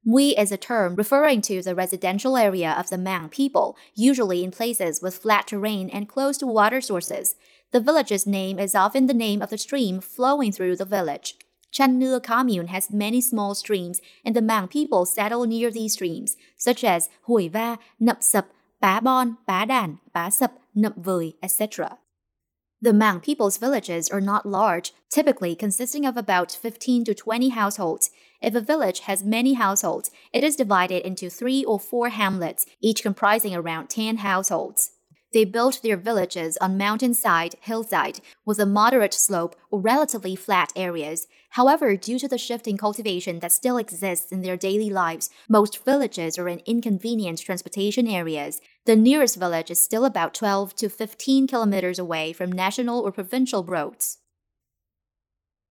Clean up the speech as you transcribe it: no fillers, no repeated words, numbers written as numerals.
Mui is a term referring to the residential area of the Mang people, usually in places with flat terrain and close to water sources. The village's name is often the name of the stream flowing through the village. Chan Nưa commune has many small streams, and the Mang people settle near these streams, such as Hủy Va, Nậm Sập, Pá Bon, Pá Đàn, Pá Sập, Nậm Vời, etc. The Mang people's villages are not large, typically consisting of about 15 to 20 households. If a village has many households, it is divided into 3 or 4 hamlets, each comprising around 10 households. They built their villages on mountainside, hillside, with a moderate slope or relatively flat areas. However, due to the shift in cultivation that still exists in their daily lives, most villages are in inconvenient transportation areas. The nearest village is still about 12 to 15 kilometers away from national or provincial roads.